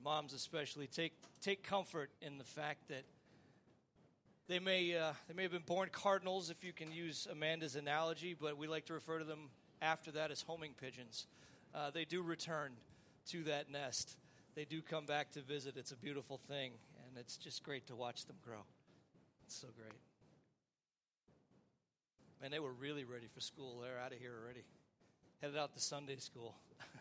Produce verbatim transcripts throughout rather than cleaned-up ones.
moms especially, take take comfort in the fact that they may uh, they may have been born cardinals, if you can use Amanda's analogy, but we like to refer to them after that as homing pigeons. Uh, they do return to that nest. They do come back to visit. It's a beautiful thing, and it's just great to watch them grow. It's so great. Man, they were really ready for school. They're out of here already. Headed out to Sunday school.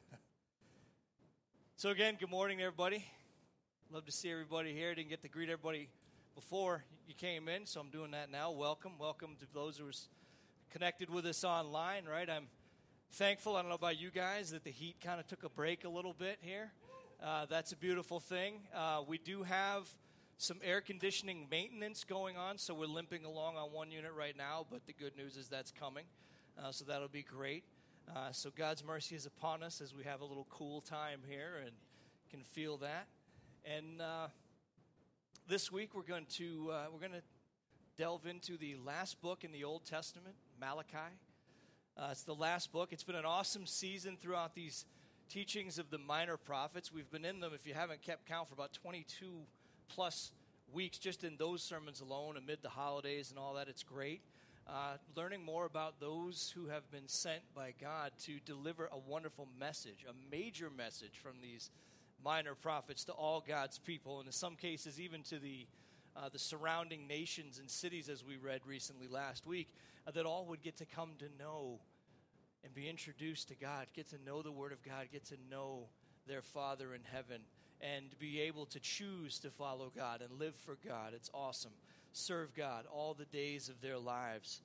So again, good morning, everybody. Love to see everybody here. Didn't get to greet everybody before you came in, so I'm doing that now. Welcome. Welcome to those who are connected with us online, right? I'm thankful, I don't know about you guys, that the heat kind of took a break a little bit here. Uh, that's a beautiful thing. Uh, we do have some air conditioning maintenance going on, so we're limping along on one unit right now, but the good news is that's coming, uh, so that'll be great. Uh, so God's mercy is upon us as we have a little cool time here and can feel that. And uh, this week we're going to uh, we're going to delve into the last book in the Old Testament, Malachi. Uh, it's the last book. It's been an awesome season throughout these teachings of the minor prophets. We've been in them, if you haven't kept count, for about twenty-two plus weeks just in those sermons alone amid the holidays and all that. It's great. Uh, learning more about those who have been sent by God to deliver a wonderful message, a major message from these minor prophets to all God's people, and in some cases even to the uh, the surrounding nations and cities, as we read recently last week, uh, that all would get to come to know and be introduced to God, get to know the Word of God, get to know their Father in heaven, and be able to choose to follow God and live for God. It's awesome. Serve God all the days of their lives.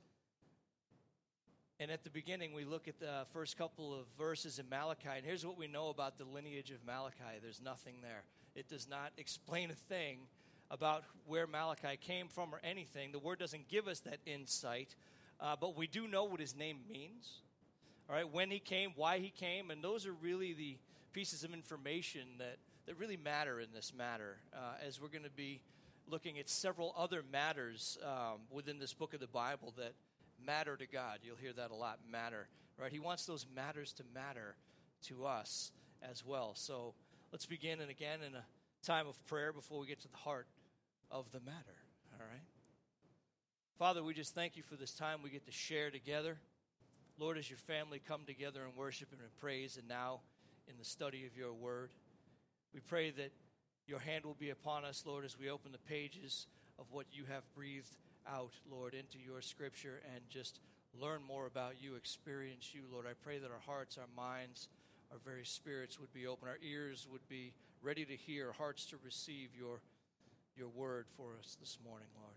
And at the beginning, we look at the first couple of verses in Malachi, and here's what we know about the lineage of Malachi. There's nothing there. It does not explain a thing about where Malachi came from or anything. The Word doesn't give us that insight, uh, but we do know what his name means. All right, when he came, why he came, and those are really the pieces of information that, that really matter in this matter, uh, as we're going to be looking at several other matters um, within this book of the Bible that matter to God. You'll hear that a lot, matter, right? He wants those matters to matter to us as well. So let's begin, and again, in a time of prayer before we get to the heart of the matter, all right? Father, we just thank you for this time we get to share together. Lord, as your family come together in worship and in praise, and now in the study of your word, we pray that your hand will be upon us, Lord, as we open the pages of what you have breathed out, Lord, into your scripture and just learn more about you, experience you, Lord. I pray that our hearts, our minds, our very spirits would be open, our ears would be ready to hear, hearts to receive your, your word for us this morning, Lord.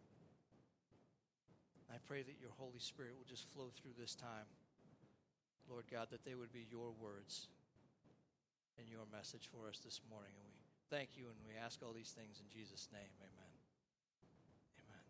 I pray that your Holy Spirit will just flow through this time, Lord God, that they would be your words and your message for us this morning. And we thank you, and we ask all these things in Jesus' name. Amen. Amen.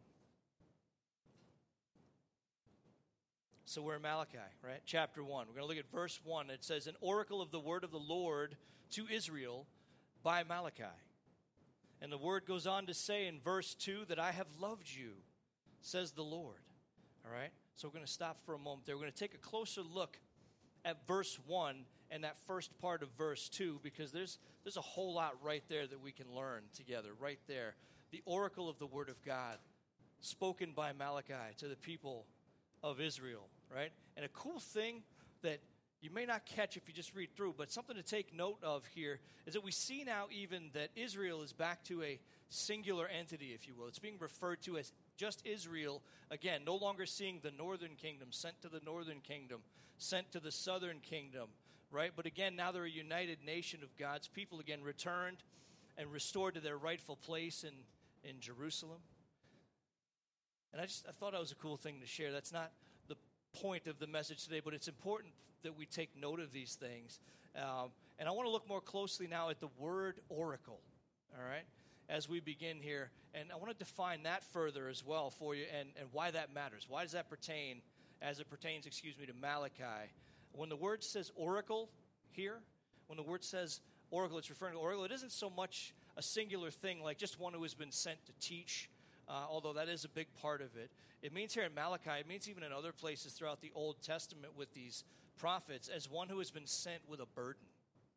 So we're in Malachi, right? Chapter one. We're going to look at verse one. It says, an oracle of the word of the Lord to Israel by Malachi. And the word goes on to say in verse two that I have loved you, says the Lord. All right? So we're going to stop for a moment there. We're going to take a closer look at verse one and that first part of verse two, because there's there's a whole lot right there that we can learn together, right there. The oracle of the Word of God, spoken by Malachi to the people of Israel, right? And a cool thing that you may not catch if you just read through, but something to take note of here is that we see now even that Israel is back to a singular entity, if you will. It's being referred to as just Israel, again, no longer seeing the northern kingdom, sent to the northern kingdom, sent to the southern kingdom, right? But again, now they're a united nation of God's people, again, returned and restored to their rightful place in, in Jerusalem. And I just I thought that was a cool thing to share. That's not the point of the message today, but it's important that we take note of these things. Um, and I want to look more closely now at the word oracle, all right, as we begin here. And I want to define that further as well for you, and, and why that matters. Why does that pertain, as it pertains, excuse me, to Malachi? When the word says oracle here, when the word says oracle, it's referring to oracle. It isn't so much a singular thing like just one who has been sent to teach, uh, although that is a big part of it. It means here in Malachi, it means even in other places throughout the Old Testament with these prophets, as one who has been sent with a burden.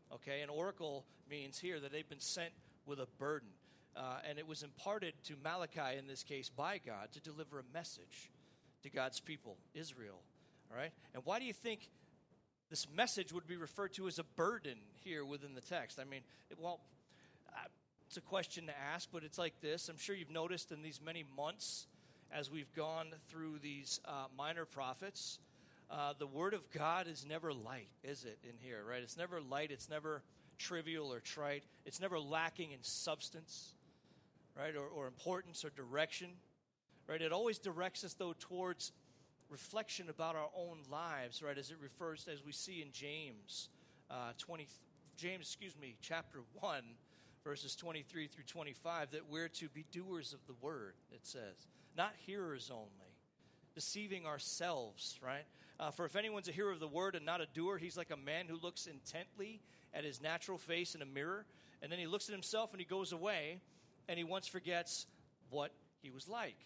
Okay, an oracle means here that they've been sent with a burden. Uh, and it was imparted to Malachi, in this case, by God, to deliver a message to God's people, Israel. All right? And why do you think this message would be referred to as a burden here within the text? I mean, it, well, uh, it's a question to ask, but it's like this. I'm sure you've noticed in these many months as we've gone through these uh, minor prophets, uh, the Word of God is never light, is it, in here, right? It's never light. It's never trivial or trite. It's never lacking in substance, right, or, or importance or direction, right? It always directs us, though, towards reflection about our own lives, right, as it refers, as we see in James, uh, twenty, James, excuse me, chapter one, verses twenty-three through twenty-five, that we're to be doers of the word, it says, not hearers only, deceiving ourselves, right? Uh, for if anyone's a hearer of the word and not a doer, he's like a man who looks intently at his natural face in a mirror, and then he looks at himself and he goes away, and he once forgets what he was like.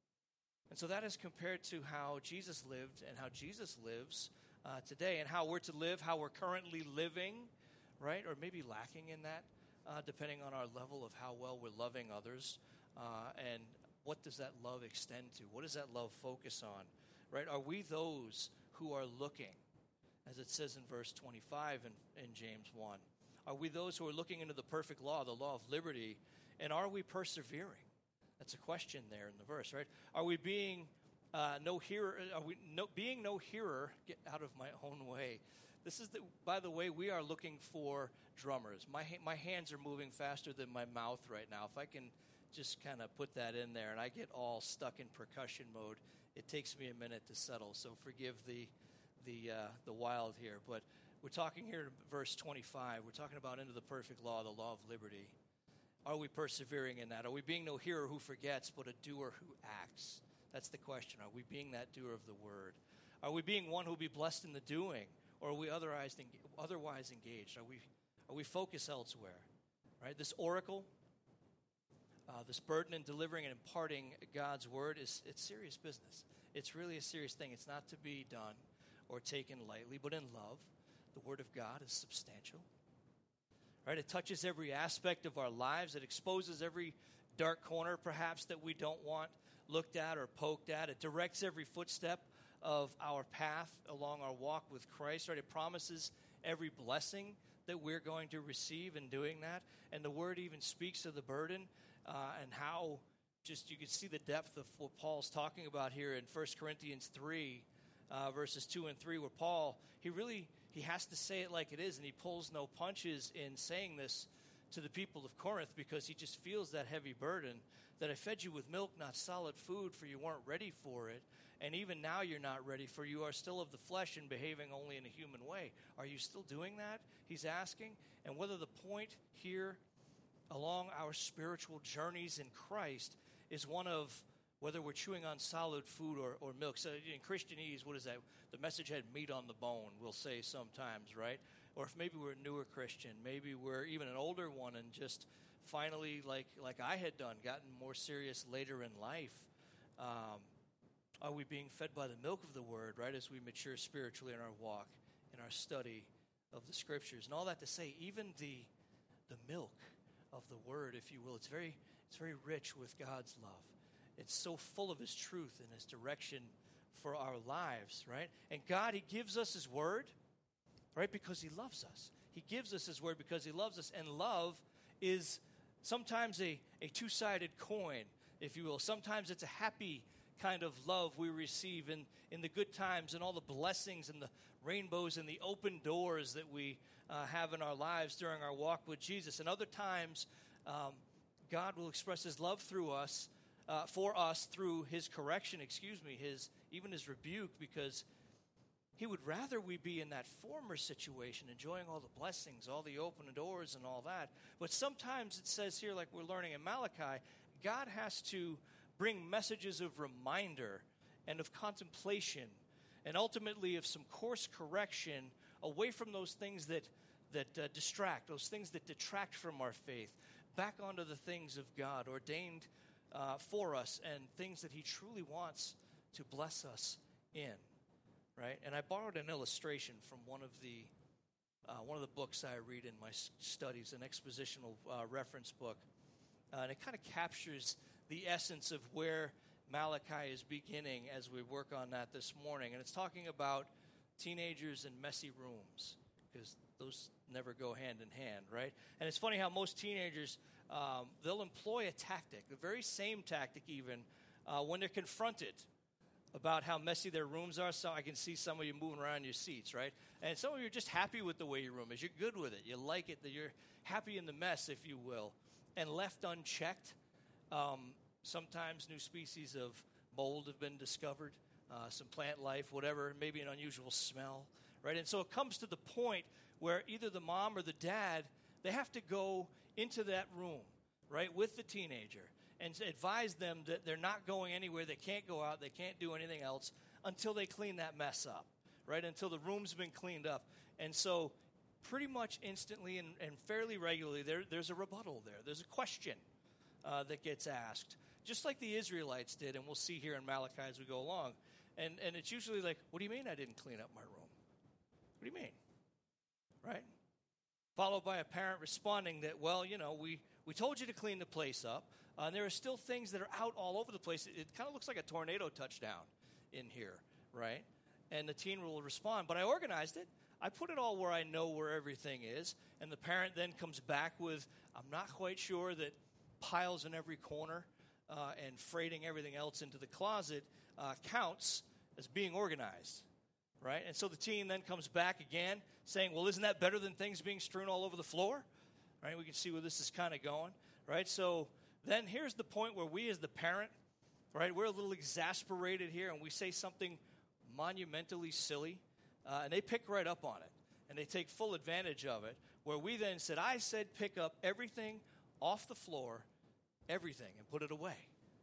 And so that is compared to how Jesus lived and how Jesus lives uh, today, and how we're to live, how we're currently living, right? Or maybe lacking in that, uh, depending on our level of how well we're loving others. Uh, and what does that love extend to? What does that love focus on, right? Are we those who are looking, as it says in verse twenty-five in, in James one? Are we those who are looking into the perfect law, the law of liberty, and are we persevering? That's a question there in the verse, right? Are we being uh, no hearer? Are we no, being no hearer? Get out of my own way. This is the. By the way, we are looking for drummers. My my hands are moving faster than my mouth right now. If I can just kind of put that in there, and I get all stuck in percussion mode, it takes me a minute to settle. So forgive the the uh, the wild here, but we're talking here in verse twenty-five. We're talking about into the perfect law, the law of liberty. Are we persevering in that? Are we being no hearer who forgets, but a doer who acts? That's the question. Are we being that doer of the word? Are we being one who will be blessed in the doing, or are we otherwise otherwise engaged? Are we are we focused elsewhere? Right? This oracle, uh, this burden in delivering and imparting God's word is it's serious business. It's really a serious thing. It's not to be done or taken lightly, but in love. The word of God is substantial. Right? It touches every aspect of our lives. It exposes every dark corner, perhaps, that we don't want looked at or poked at. It directs every footstep of our path along our walk with Christ. Right? It promises every blessing that we're going to receive in doing that. And the word even speaks of the burden uh, and how just you can see the depth of what Paul's talking about here in First Corinthians three, uh, verses two and three, where Paul, he really... He has to say it like it is, and he pulls no punches in saying this to the people of Corinth because he just feels that heavy burden that I fed you with milk, not solid food, for you weren't ready for it. And even now you're not ready, for you are still of the flesh and behaving only in a human way. Are you still doing that? He's asking. And whether the point here along our spiritual journeys in Christ is one of whether we're chewing on solid food or, or milk. So in Christianese, what is that? The message had meat on the bone, we'll say sometimes, right? Or if maybe we're a newer Christian, maybe we're even an older one and just finally, like like I had done, gotten more serious later in life. Um, are we being fed by the milk of the word, right, as we mature spiritually in our walk, in our study of the scriptures? And all that to say, even the the milk of the word, if you will, it's very it's very rich with God's love. It's so full of his truth and his direction for our lives, right? And God, he gives us his word, right, because he loves us. He gives us his word because he loves us. And love is sometimes a, a two-sided coin, if you will. Sometimes it's a happy kind of love we receive in, in the good times and all the blessings and the rainbows and the open doors that we uh, have in our lives during our walk with Jesus. And other times, um, God will express his love through us, Uh, for us through his correction, excuse me, his even his rebuke, because he would rather we be in that former situation, enjoying all the blessings, all the open doors and all that. But sometimes it says here, like we're learning in Malachi, God has to bring messages of reminder and of contemplation and ultimately of some course correction away from those things that, that uh, distract, those things that detract from our faith, back onto the things of God ordained Uh, for us and things that he truly wants to bless us in, right? And I borrowed an illustration from one of the uh, one of the books I read in my s- studies, an expositional uh, reference book. Uh, and it kind of captures the essence of where Malachi is beginning as we work on that this morning. And it's talking about teenagers and messy rooms, because those never go hand in hand, right? And it's funny how most teenagers, um, they'll employ a tactic, the very same tactic even, uh, when they're confronted about how messy their rooms are. So I can see some of you moving around in your seats, right? And some of you are just happy with the way your room is. You're good with it. You like it. That you're happy in the mess, if you will. And left unchecked, um, sometimes new species of mold have been discovered, uh, some plant life, whatever, maybe an unusual smell, right? And so it comes to the point where either the mom or the dad, they have to go into that room, right, with the teenager and advise them that they're not going anywhere, they can't go out, they can't do anything else until they clean that mess up, right, until the room's been cleaned up. And so pretty much instantly and, and fairly regularly, there, there's a rebuttal there. There's a question uh, that gets asked, just like the Israelites did, and we'll see here in Malachi as we go along. And, and it's usually like, what do you mean I didn't clean up my room? What do you mean? Right? Followed by a parent responding that, well, you know, we, we told you to clean the place up, uh, and there are still things that are out all over the place. It, it kind of looks like a tornado touchdown in here, right? And the teen will respond, but I organized it. I put it all where I know where everything is, and the parent then comes back with, I'm not quite sure that piles in every corner uh, and freighting everything else into the closet uh, counts as being organized. Right? And so the teen then comes back again saying, well, isn't that better than things being strewn all over the floor? Right? We can see where this is kind of going. Right? So then here's the point where we as the parent, right, we're a little exasperated here and we say something monumentally silly, uh, and they pick right up on it. And they take full advantage of it, where we then said, I said pick up everything off the floor, everything, and put it away.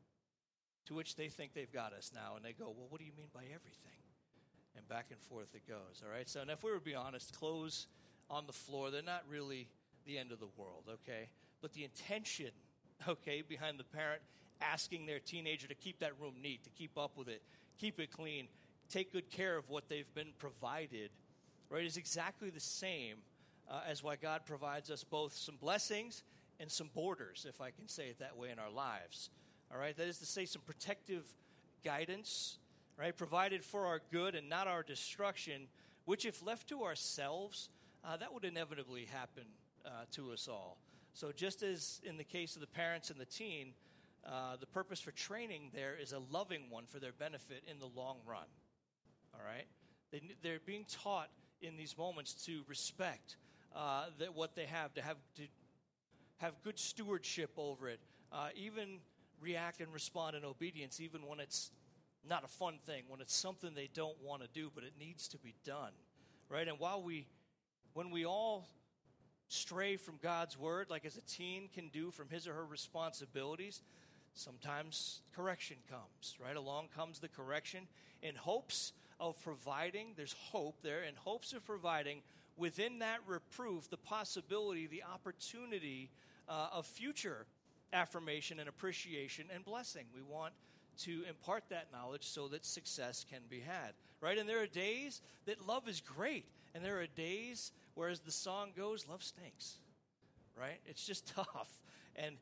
To which they think they've got us now, and they go, well, what do you mean by everything? And back and forth it goes, all right? So, and if we were to be honest, clothes on the floor, they're not really the end of the world, okay? But the intention, okay, behind the parent asking their teenager to keep that room neat, to keep up with it, keep it clean, take good care of what they've been provided, right, is exactly the same uh, as why God provides us both some blessings and some borders, if I can say it that way, in our lives, all right? That is to say, some protective guidance, right, provided for our good and not our destruction, which if left to ourselves, uh, that would inevitably happen uh, to us all. So just as in the case of the parents and the teen, uh, the purpose for training there is a loving one for their benefit in the long run, all right? They, they're being taught in these moments to respect uh, that what they have, to have to have good stewardship over it, uh, even react and respond in obedience, even when it's not a fun thing, when it's something they don't want to do, but it needs to be done, right? And while we, when we all stray from God's word, like as a teen can do from his or her responsibilities, sometimes correction comes, right? Along comes the correction in hopes of providing, there's hope there, in hopes of providing within that reproof the possibility, the opportunity uh, of future affirmation and appreciation and blessing. We want to impart that knowledge so that success can be had, right? And there are days that love is great, and there are days where, as the song goes, love stinks, right? It's just tough. And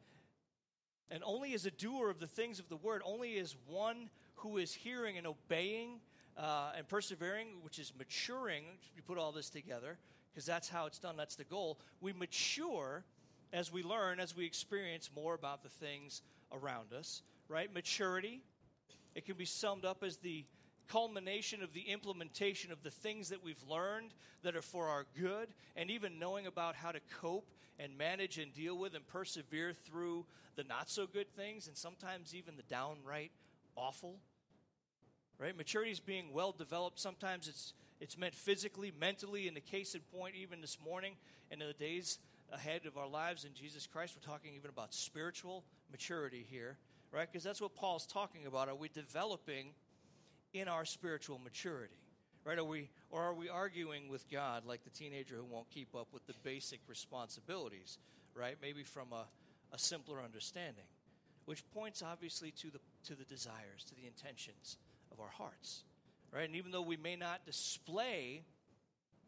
and only as a doer of the things of the word, only as one who is hearing and obeying uh, and persevering, which is maturing, you put all this together, because that's how it's done, that's the goal. We mature as we learn, as we experience more about the things around us, right? Maturity, it can be summed up as the culmination of the implementation of the things that we've learned that are for our good, and even knowing about how to cope and manage and deal with and persevere through the not-so-good things, and sometimes even the downright awful, right? Maturity is being well-developed. Sometimes it's it's meant physically, mentally, in the case in point, even this morning, and in the days ahead of our lives in Jesus Christ, we're talking even about spiritual maturity here, right? Because that's what Paul's talking about. Are we developing in our spiritual maturity, right? Are we, or are we arguing with God like the teenager who won't keep up with the basic responsibilities, right? Maybe from a, a simpler understanding, which points obviously to the to the desires, to the intentions of our hearts, right? And even though we may not display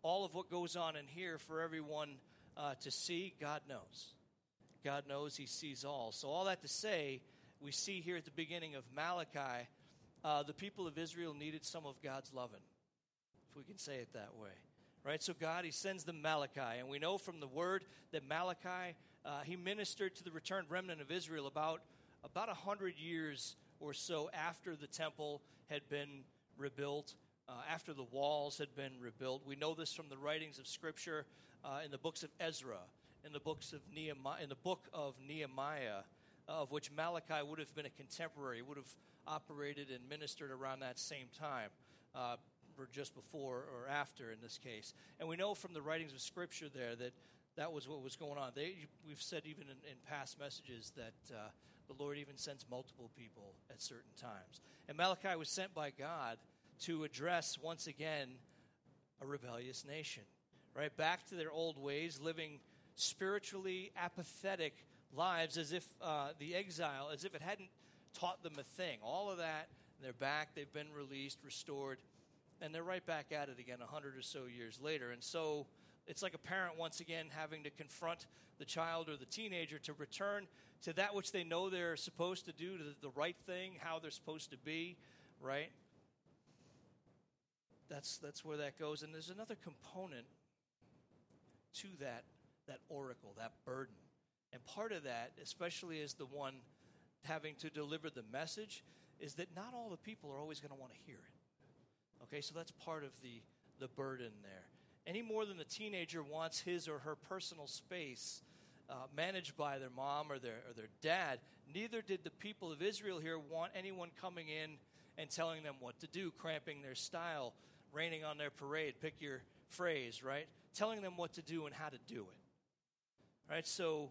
all of what goes on in here for everyone uh, to see, God knows. God knows, he sees all. So all that to say, we see here at the beginning of Malachi, uh, the people of Israel needed some of God's loving, if we can say it that way. Right? So God, he sends them Malachi. And we know from the word that Malachi, uh, he ministered to the returned remnant of Israel about about one hundred years or so after the temple had been rebuilt, uh, after the walls had been rebuilt. We know this from the writings of Scripture uh, in the books of Ezra, in the books of Nehemiah, in the book of Nehemiah, of which Malachi would have been a contemporary, would have operated and ministered around that same time, uh, or just before or after in this case. And we know from the writings of Scripture there that that was what was going on. They, we've said even in, in past messages that uh, the Lord even sends multiple people at certain times. And Malachi was sent by God to address, once again, a rebellious nation, right? Back to their old ways, living spiritually apathetic lives as if uh, the exile, as if it hadn't taught them a thing. All of that, they're back, they've been released, restored, and they're right back at it again a hundred or so years later. And so it's like a parent once again having to confront the child or the teenager to return to that which they know they're supposed to do, to the right thing, how they're supposed to be, right? That's that's where that goes. And there's another component to that, that oracle, that burden. And part of that, especially as the one having to deliver the message, is that not all the people are always going to want to hear it. Okay, so that's part of the, the burden there. Any more than the teenager wants his or her personal space uh, managed by their mom or their, or their dad, neither did the people of Israel here want anyone coming in and telling them what to do, cramping their style, raining on their parade, pick your phrase, right? Telling them what to do and how to do it. Right, so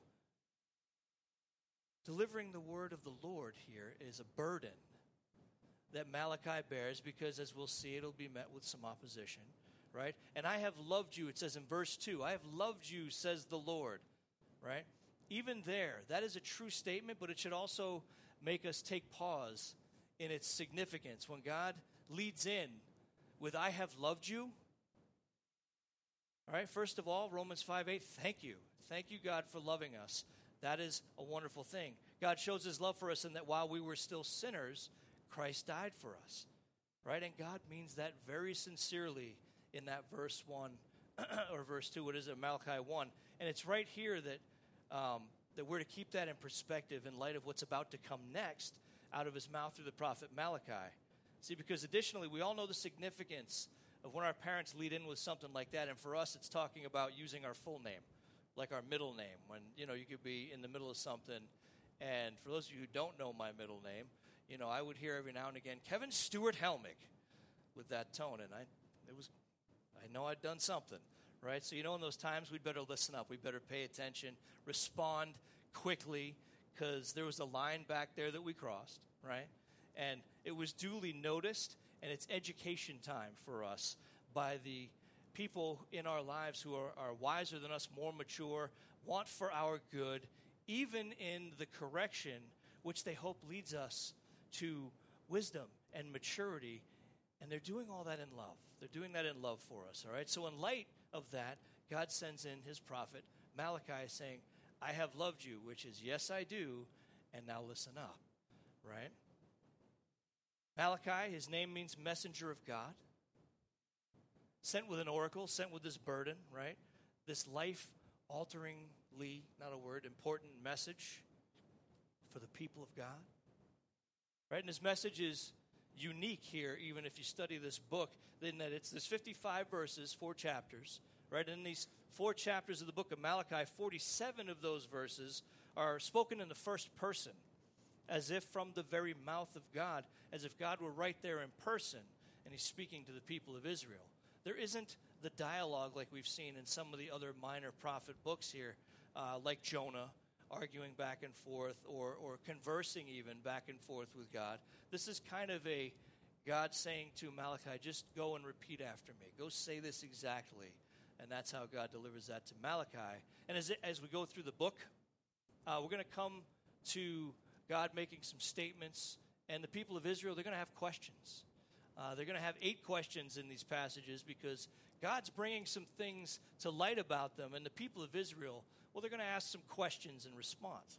delivering the word of the Lord here is a burden that Malachi bears because, as we'll see, it'll be met with some opposition, right? And I have loved you, it says in verse two, I have loved you, says the Lord, right? Even there, that is a true statement, but it should also make us take pause in its significance. When God leads in with, I have loved you, all right, first of all, Romans five eight, thank you. Thank you, God, for loving us. That is a wonderful thing. God shows his love for us in that while we were still sinners, Christ died for us, right? And God means that very sincerely in that verse one or verse two. What is it, Malachi one? And it's right here that um, that we're to keep that in perspective in light of what's about to come next out of his mouth through the prophet Malachi. See, because additionally, we all know the significance of when our parents lead in with something like that. And for us, it's talking about using our full name, like our middle name. When, you know, you could be in the middle of something. And for those of you who don't know my middle name, you know, I would hear every now and again, Kevin Stewart Helmick, with that tone. And I, it was, I know I'd done something, right? So, you know, in those times, we'd better listen up. We'd better pay attention, respond quickly, because there was a line back there that we crossed, right? And it was duly noticed, and it's education time for us by the people in our lives who are, are wiser than us, more mature, want for our good, even in the correction, which they hope leads us to wisdom and maturity. And they're doing all that in love. They're doing that in love for us, all right? So in light of that, God sends in his prophet, Malachi, saying, I have loved you, which is, yes, I do, and now listen up, right? Malachi, his name means messenger of God. Sent with an oracle, sent with this burden, right? This life-alteringly, not a word, important message for the people of God. Right? And his message is unique here, even if you study this book, in that it's there's fifty-five verses, four chapters, right? In these four chapters of the book of Malachi, forty-seven of those verses are spoken in the first person, as if from the very mouth of God, as if God were right there in person, and he's speaking to the people of Israel. There isn't the dialogue like we've seen in some of the other minor prophet books here, uh, like Jonah arguing back and forth or, or conversing even back and forth with God. This is kind of a God saying to Malachi, just go and repeat after me. Go say this exactly. And that's how God delivers that to Malachi. And as, it, as we go through the book, uh, we're going to come to God making some statements. And the people of Israel, they're going to have questions. Uh, they're going to have eight questions in these passages because God's bringing some things to light about them, and the people of Israel, well, they're going to ask some questions in response.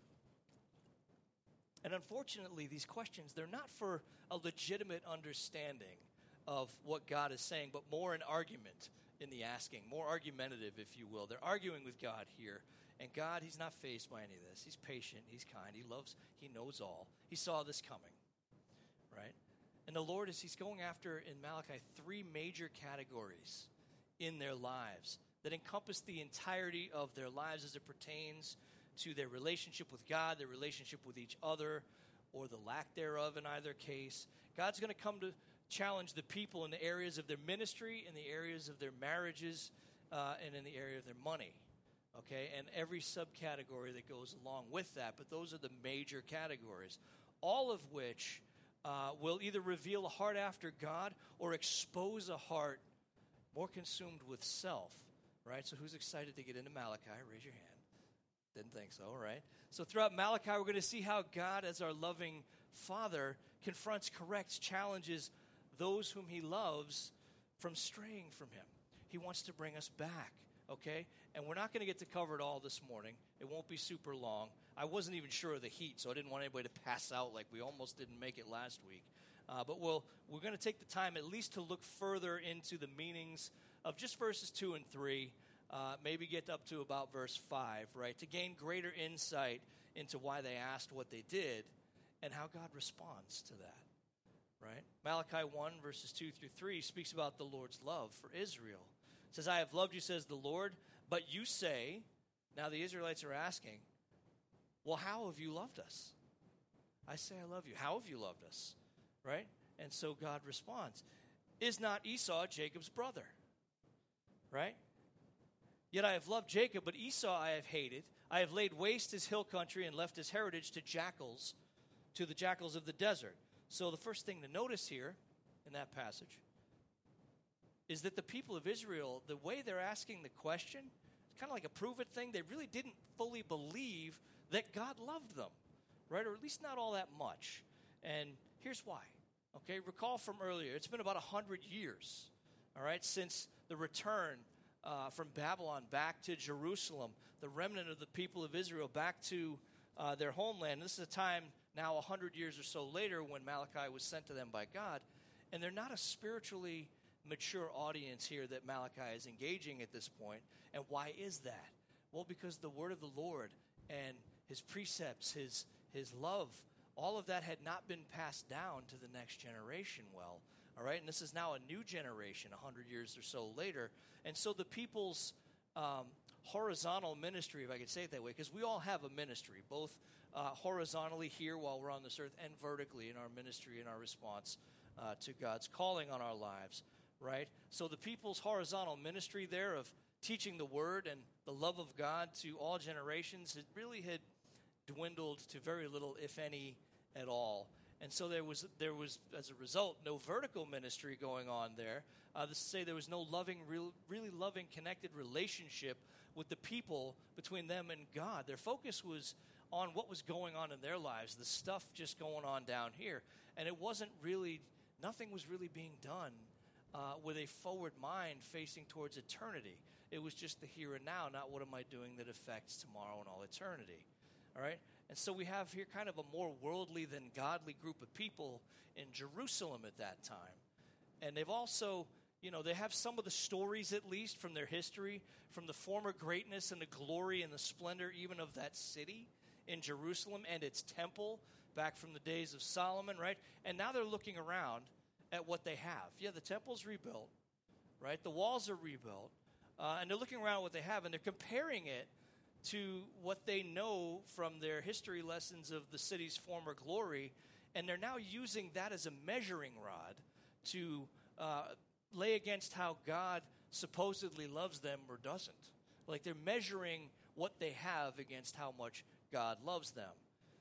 And unfortunately, these questions, they're not for a legitimate understanding of what God is saying, but more an argument in the asking, more argumentative, if you will. They're arguing with God here. And God, he's not fazed by any of this. He's patient. He's kind. He loves, he knows all. He saw this coming, right? And the Lord is, he's going after, in Malachi, three major categories in their lives that encompass the entirety of their lives as it pertains to their relationship with God, their relationship with each other, or the lack thereof in either case. God's going to come to challenge the people in the areas of their ministry, in the areas of their marriages, uh, and in the area of their money. Okay, and every subcategory that goes along with that, but those are the major categories, all of which uh, will either reveal a heart after God or expose a heart more consumed with self, right? So who's excited to get into Malachi? Raise your hand. Didn't think so, right? So throughout Malachi, we're going to see how God, as our loving Father, confronts, corrects, challenges those whom he loves from straying from him. He wants to bring us back. Okay? And we're not going to get to cover it all this morning. It won't be super long. I wasn't even sure of the heat, so I didn't want anybody to pass out like we almost didn't make it last week. Uh, but we'll, we're going to take the time at least to look further into the meanings of just verses two and three, uh, maybe get up to about verse five, right, to gain greater insight into why they asked what they did and how God responds to that, right? Malachi one, verses two through three speaks about the Lord's love for Israel. It says, I have loved you, says the Lord, but you say, now the Israelites are asking, well, how have you loved us? I say I love you. How have you loved us? Right? And so God responds, is not Esau Jacob's brother? Right? Yet I have loved Jacob, but Esau I have hated. I have laid waste his hill country and left his heritage to jackals, to the jackals of the desert. So the first thing to notice here in that passage is that the people of Israel, the way they're asking the question, it's kind of like a prove-it thing. They really didn't fully believe that God loved them, right? Or at least not all that much. And here's why. Okay, recall from earlier, it's been about one hundred years, all right, since the return uh, from Babylon back to Jerusalem, the remnant of the people of Israel back to uh, their homeland. And this is a time now one hundred years or so later when Malachi was sent to them by God, and they're not a spiritually mature audience here that Malachi is engaging at this point. And why is that? Well, because the word of the Lord and his precepts, his his love, all of that had not been passed down to the next generation well. All right, and this is now a new generation, one hundred years or so later. And so the people's um, horizontal ministry, if I could say it that way, because we all have a ministry, both uh, horizontally here while we're on this earth and vertically in our ministry and our response uh, to God's calling on our lives. Right? So the people's horizontal ministry there of teaching the word and the love of God to all generations, it really had dwindled to very little, if any, at all. And so there was, there was as a result, no vertical ministry going on there. Uh, this is to say there was no loving, real, really loving, connected relationship with the people between them and God. Their focus was on what was going on in their lives, the stuff just going on down here. And it wasn't really, nothing was really being done Uh, with a forward mind facing towards eternity. It was just the here and now, not what am I doing that affects tomorrow and all eternity. All right? And so we have here kind of a more worldly than godly group of people in Jerusalem at that time. And they've also, you know, they have some of the stories at least from their history, from the former greatness and the glory and the splendor even of that city in Jerusalem and its temple back from the days of Solomon, right? And now they're looking around at what they have. Yeah, the temple's rebuilt, right? The walls are rebuilt. Uh, and they're looking around at what they have, and they're comparing it to what they know from their history lessons of the city's former glory, and they're now using that as a measuring rod to uh, lay against how God supposedly loves them or doesn't. Like they're measuring what they have against how much God loves them.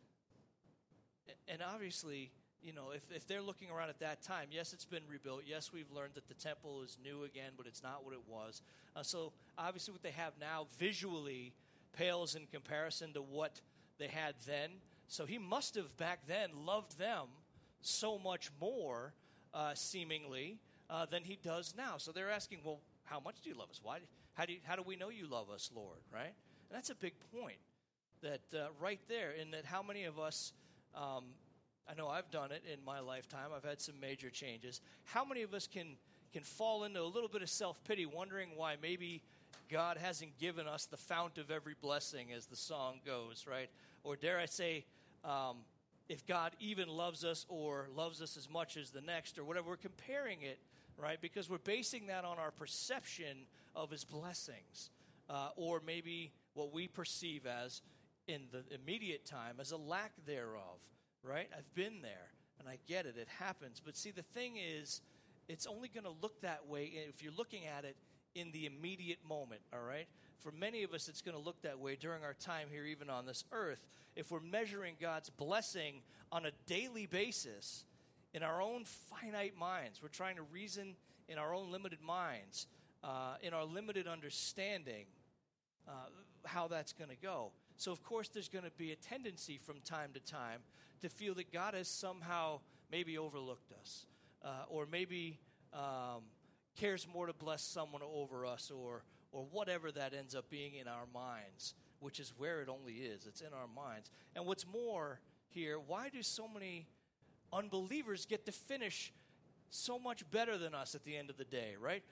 And obviously, you know, if, if they're looking around at that time, yes, it's been rebuilt. Yes, we've learned that the temple is new again, but it's not what it was. Uh, so obviously what they have now visually pales in comparison to what they had then. So he must have back then loved them so much more, uh, seemingly, uh, than he does now. So they're asking, well, how much do you love us? Why? How do you, how do we know you love us, Lord? Right? And that's a big point. That uh, right there, in that how many of us, um, I know I've done it in my lifetime. I've had some major changes. How many of us can can fall into a little bit of self-pity, wondering why maybe God hasn't given us the fount of every blessing, as the song goes, right? Or dare I say, um, if God even loves us or loves us as much as the next or whatever. We're comparing it, right? Because we're basing that on our perception of his blessings, uh, or maybe what we perceive as, in the immediate time, as a lack thereof, right? I've been there, and I get it. It happens. But see, the thing is, it's only going to look that way if you're looking at it in the immediate moment, all right? For many of us, it's going to look that way during our time here, even on this earth. If we're measuring God's blessing on a daily basis in our own finite minds, we're trying to reason in our own limited minds, uh, in our limited understanding, uh, how that's going to go. So, of course, there's going to be a tendency from time to time to feel that God has somehow maybe overlooked us, uh, or maybe um, cares more to bless someone over us, or or whatever that ends up being in our minds, which is where it only is. It's in our minds. And what's more here, why do so many unbelievers get to finish so much better than us at the end of the day, right?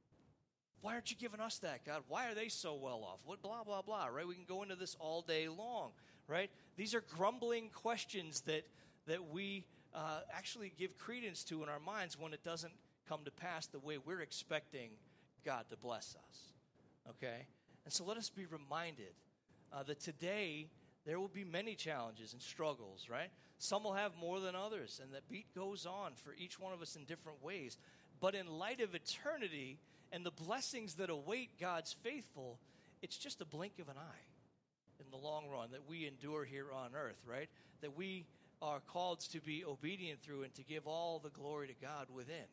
Why aren't you giving us that, God? Why are they so well off? What blah, blah, blah, right? We can go into this all day long, right? These are grumbling questions that that we uh, actually give credence to in our minds when it doesn't come to pass the way we're expecting God to bless us, okay? And so let us be reminded uh, that today there will be many challenges and struggles, right? Some will have more than others, and that beat goes on for each one of us in different ways. But in light of eternity and the blessings that await God's faithful, it's just a blink of an eye in the long run that we endure here on earth, right? That we are called to be obedient through and to give all the glory to God within.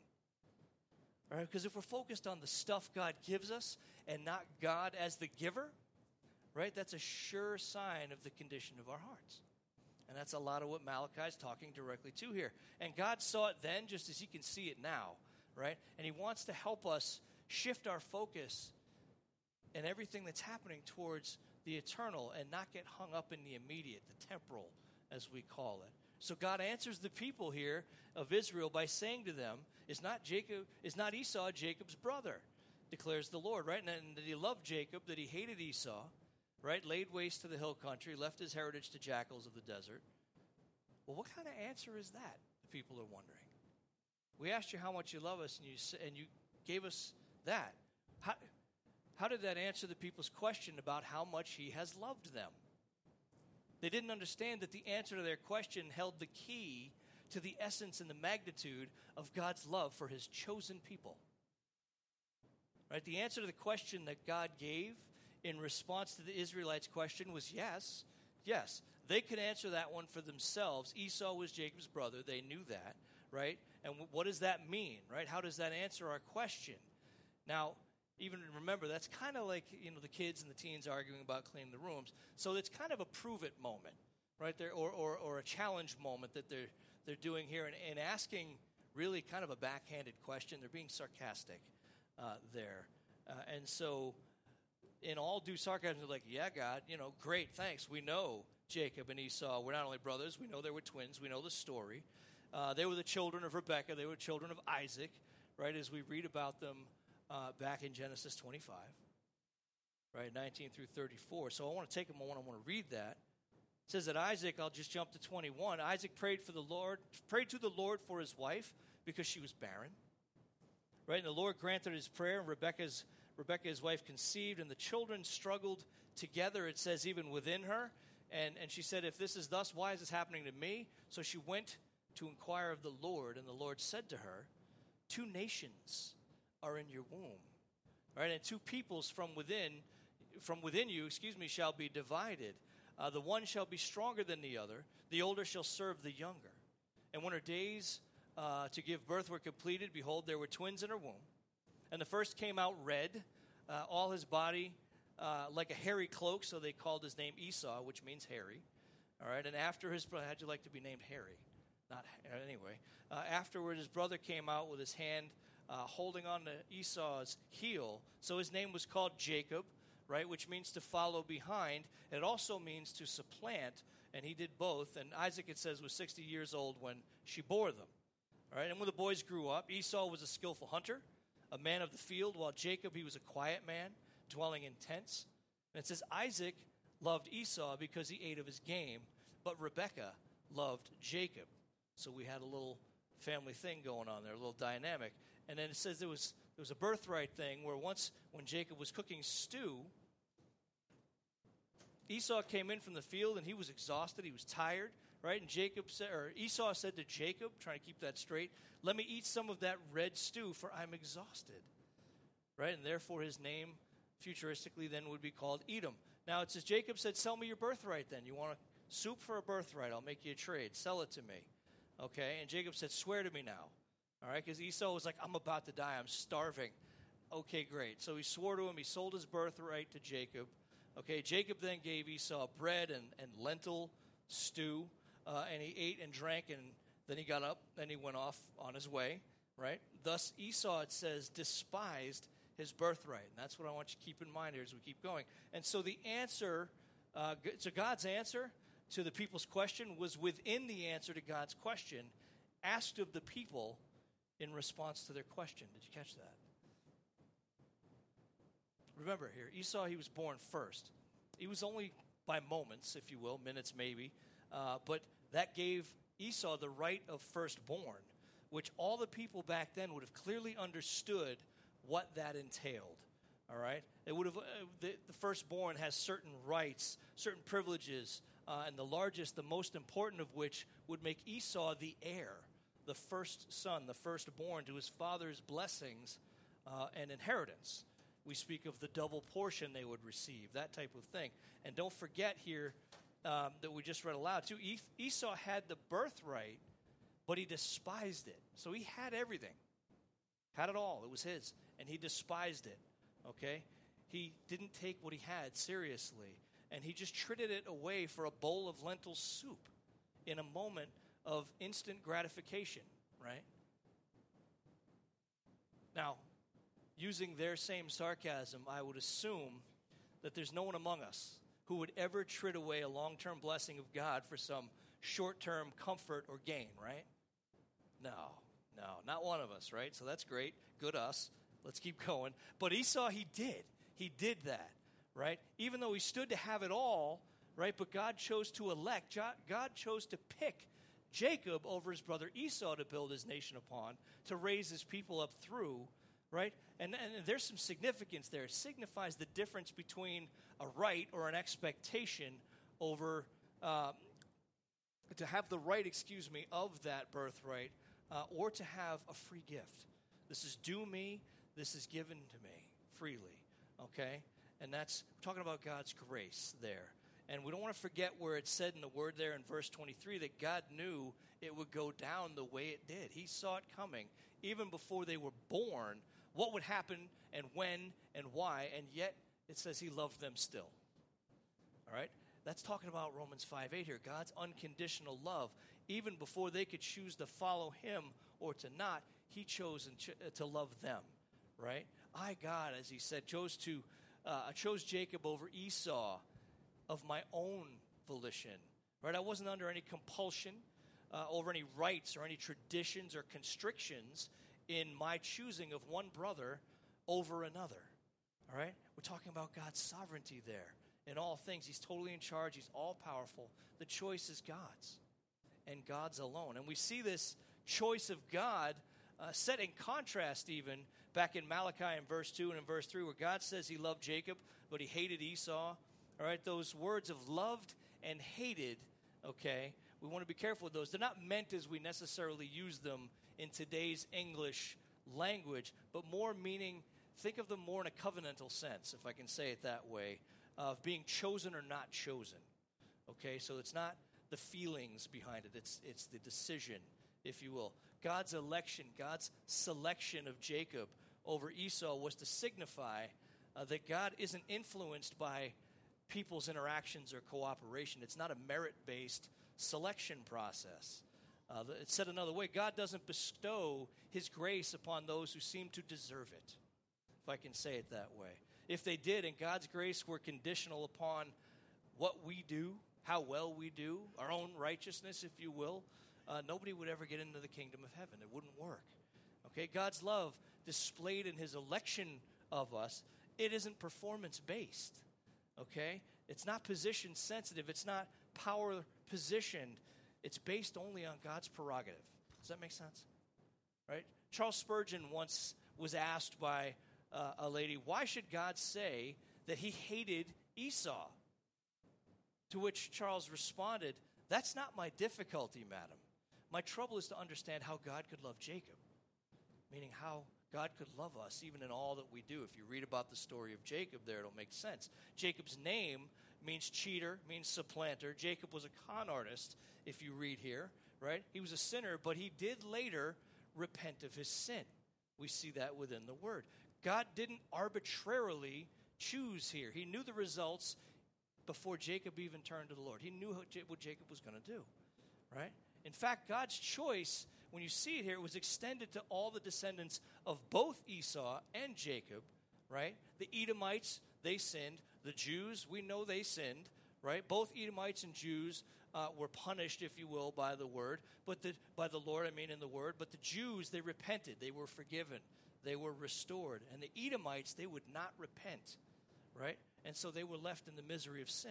All right? Because if we're focused on the stuff God gives us and not God as the giver, right, that's a sure sign of the condition of our hearts. And that's a lot of what Malachi is talking directly to here. And God saw it then just as he can see it now, right? And he wants to help us shift our focus and everything that's happening towards the eternal and not get hung up in the immediate, the temporal, as we call it. So God answers the people here of Israel by saying to them, is not Jacob, is not Esau Jacob's brother, declares the Lord, right? And, and that he loved Jacob, that he hated Esau, right? Laid waste to the hill country, left his heritage to jackals of the desert. Well, what kind of answer is that, the people are wondering? We asked you how much you love us, and you and you gave us that. How, how did that answer the people's question about how much he has loved them? They didn't understand that the answer to their question held the key to the essence and the magnitude of God's love for his chosen people. Right? The answer to the question that God gave in response to the Israelites' question was yes. Yes, they could answer that one for themselves. Esau was Jacob's brother. They knew that, right? And w- what does that mean, right? How does that answer our question? Now, even remember, that's kind of like, you know, the kids and the teens arguing about cleaning the rooms. So it's kind of a prove-it moment, right there, or, or or a challenge moment that they're they're doing here, and, and asking really kind of a backhanded question. They're being sarcastic uh, there, uh, and so in all due sarcasm, they're like, "Yeah, God, you know, great, thanks. We know Jacob and Esau were not only brothers. We know they were twins. We know the story. Uh, they were the children of Rebekah. They were children of Isaac, right? As we read about them." Uh, back in Genesis twenty-five, right, nineteen through thirty-four. So I want to take a moment. I want to read that. It says that Isaac, I'll just jump to twenty-one. Isaac prayed for the Lord, prayed to the Lord for his wife because she was barren, right? And the Lord granted his prayer. And Rebekah's Rebekah, his wife, conceived, and the children struggled together. It says even within her, and and she said, "If this is thus, why is this happening to me?" So she went to inquire of the Lord, and the Lord said to her, "Two nations are in your womb, right? And two peoples from within, from within you, excuse me, shall be divided. Uh, the one shall be stronger than the other. The older shall serve the younger. And when her days uh, to give birth were completed, behold, there were twins in her womb. And the first came out red, uh, all his body uh, like a hairy cloak, so they called his name Esau, which means hairy. All right, and after his brother, how'd you like to be named Harry? Not anyway. Uh, afterward, his brother came out with his hand uh, holding on to Esau's heel. So his name was called Jacob, right, which means to follow behind. It also means to supplant, and he did both. And Isaac, it says, was sixty years old when she bore them. All right, and when the boys grew up, Esau was a skillful hunter, a man of the field, while Jacob, he was a quiet man, dwelling in tents. And it says Isaac loved Esau because he ate of his game, but Rebekah loved Jacob. So we had a little family thing going on there, a little dynamic. And then it says there was there was a birthright thing where once when Jacob was cooking stew, Esau came in from the field and he was exhausted, he was tired, right? And Jacob said, or Esau said to Jacob, trying to keep that straight, "Let me eat some of that red stew, for I'm exhausted." Right? And therefore his name futuristically then would be called Edom. Now it says Jacob said, "Sell me your birthright then. You want a soup for a birthright? I'll make you a trade. Sell it to me." Okay? And Jacob said, "Swear to me now." All right? Because Esau was like, "I'm about to die. I'm starving." Okay, great. So he swore to him. He sold his birthright to Jacob. Okay, Jacob then gave Esau bread and, and lentil stew, uh, and he ate and drank, and then he got up, and he went off on his way, right? Thus Esau, it says, despised his birthright. And that's what I want you to keep in mind here as we keep going. And so the answer, uh, so God's answer to the people's question was within the answer to God's question, asked of the people in response to their question. Did you catch that? Remember here, Esau, he was born first. He was only by moments, if you will, minutes maybe, uh, but that gave Esau the right of firstborn, which all the people back then would have clearly understood what that entailed. All right, it would have. Uh, the, the firstborn has certain rights, certain privileges, uh, and the largest, the most important of which would make Esau the heir, the first son, the firstborn to his father's blessings uh, and inheritance. We speak of the double portion they would receive, that type of thing. And don't forget here um, that we just read aloud too. Esau had the birthright, but he despised it. So he had everything, had it all. It was his, and he despised it. Okay, he didn't take what he had seriously, and he just traded it away for a bowl of lentil soup in a moment of instant gratification. Right now, using their same sarcasm, I would assume that there's no one among us who would ever trade away a long-term blessing of God for some short-term comfort or gain, right? No, no, not one of us, right? So that's great. Good us. Let's keep going. But Esau, he did. He did that, right? Even though he stood to have it all, right? But God chose to elect, God chose to pick Jacob over his brother Esau to build his nation upon, to raise his people up through, right? And, and there's some significance there. It signifies the difference between a right or an expectation over, um, to have the right, excuse me, of that birthright, uh, or to have a free gift. This is due me. This is given to me freely, okay? And that's, we're talking about God's grace there. And we don't want to forget where it said in the word there in verse twenty-three that God knew it would go down the way it did. He saw it coming. Even before they were born, what would happen and when and why, and yet it says he loved them still. All right? That's talking about Romans five eight here, God's unconditional love. Even before they could choose to follow him or to not, he chose and ch- to love them, right? I, God, as he said, chose to uh, I chose Jacob over Esau of my own volition, right? I wasn't under any compulsion, uh, over any rights or any traditions or constrictions in my choosing of one brother over another, all right? We're talking about God's sovereignty there. In all things, he's totally in charge. He's all-powerful. The choice is God's, and God's alone. And we see this choice of God uh, set in contrast even back in Malachi in verse two and in verse three, where God says he loved Jacob, but he hated Esau. All right, those words of loved and hated, okay, we want to be careful with those. They're not meant as we necessarily use them in today's English language, but more meaning, think of them more in a covenantal sense, if I can say it that way, of being chosen or not chosen. Okay, so it's not the feelings behind it, it's it's the decision, if you will. God's election, God's selection of Jacob over Esau was to signify uh, that God isn't influenced by people's interactions or cooperation. It's not a merit-based selection process. Uh, it's said another way, God doesn't bestow his grace upon those who seem to deserve it, if I can say it that way. If they did, and God's grace were conditional upon what we do, how well we do, our own righteousness, if you will, uh, nobody would ever get into the kingdom of heaven. It wouldn't work. Okay, God's love displayed in his election of us, it isn't performance-based. Okay? It's not position-sensitive. It's not power-positioned. It's based only on God's prerogative. Does that make sense? Right? Charles Spurgeon once was asked by uh, a lady, why should God say that he hated Esau? To which Charles responded, that's not my difficulty, madam. My trouble is to understand how God could love Jacob, meaning how God could love us even in all that we do. If you read about the story of Jacob there, it'll make sense. Jacob's name means cheater, means supplanter. Jacob was a con artist, if you read here, right? He was a sinner, but he did later repent of his sin. We see that within the word. God didn't arbitrarily choose here. He knew the results before Jacob even turned to the Lord. He knew what Jacob was going to do, right? In fact, God's choice, when you see it here, it was extended to all the descendants of both Esau and Jacob, right? The Edomites, they sinned. The Jews, we know they sinned, right? Both Edomites and Jews uh, were punished, if you will, by the word, but the, by the Lord, I mean in the word. But the Jews, they repented. They were forgiven. They were restored. And the Edomites, they would not repent, right? And so they were left in the misery of sin.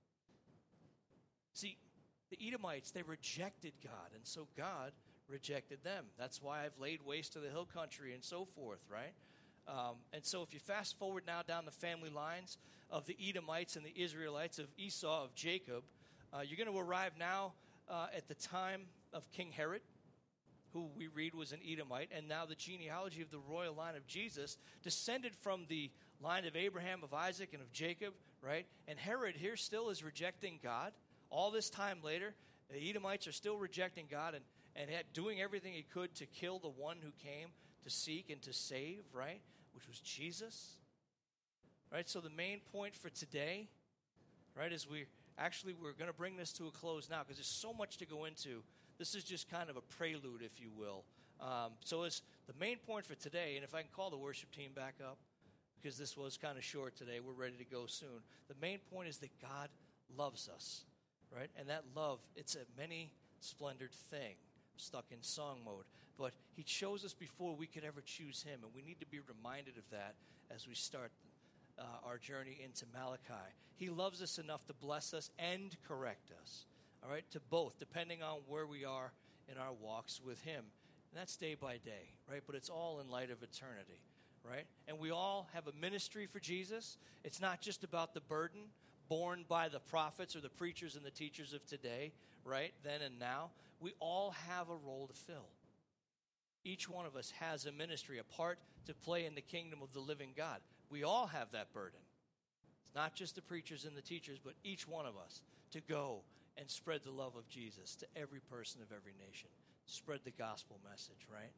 See, the Edomites, they rejected God, and so God rejected them. That's why I've laid waste to the hill country and so forth, right? Um, and so if you fast forward now down the family lines of the Edomites and the Israelites, of Esau, of Jacob, uh, you're going to arrive now uh, at the time of King Herod, who we read was an Edomite, and now the genealogy of the royal line of Jesus descended from the line of Abraham, of Isaac, and of Jacob, right? And Herod here still is rejecting God. All this time later, the Edomites are still rejecting God and, and had, doing everything he could to kill the one who came to seek and to save, right? Which was Jesus, right? So the main point for today, right, is we actually we're going to bring this to a close now because there's so much to go into. This is just kind of a prelude, if you will. Um, so it's the main point for today, and if I can call the worship team back up, because this was kind of short today, we're ready to go soon. The main point is that God loves us, right? And that love, it's a many-splendored thing. I'm stuck in song mode. But he chose us before we could ever choose him, and we need to be reminded of that as we start uh, our journey into Malachi. He loves us enough to bless us and correct us, all right, to both, depending on where we are in our walks with him. And that's day by day, right? But it's all in light of eternity, right? And we all have a ministry for Jesus. It's not just about the burden borne by the prophets or the preachers and the teachers of today, right, then and now. We all have a role to fill. Each one of us has a ministry, a part to play in the kingdom of the living God. We all have that burden. It's not just the preachers and the teachers, but each one of us to go and spread the love of Jesus to every person of every nation. Spread the gospel message, right?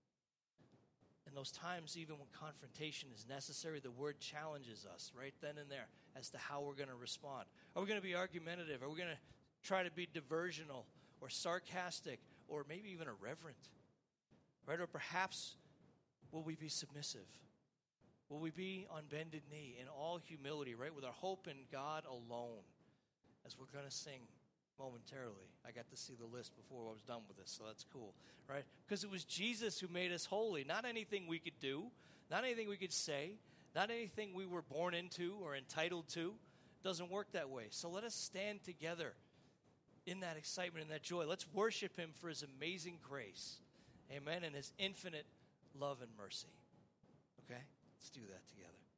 In those times, even when confrontation is necessary, the word challenges us right then and there as to how we're going to respond. Are we going to be argumentative? Are we going to try to be diversional or sarcastic or maybe even irreverent? Right? Or perhaps will we be submissive? Will we be on bended knee in all humility, right? With our hope in God alone, as we're going to sing momentarily. I got to see the list before I was done with this, so that's cool, right? Because it was Jesus who made us holy, not anything we could do, not anything we could say, not anything we were born into or entitled to. It doesn't work that way. So let us stand together in that excitement and that joy. Let's worship him for his amazing grace, amen, and his infinite love and mercy. Okay? Let's do that together.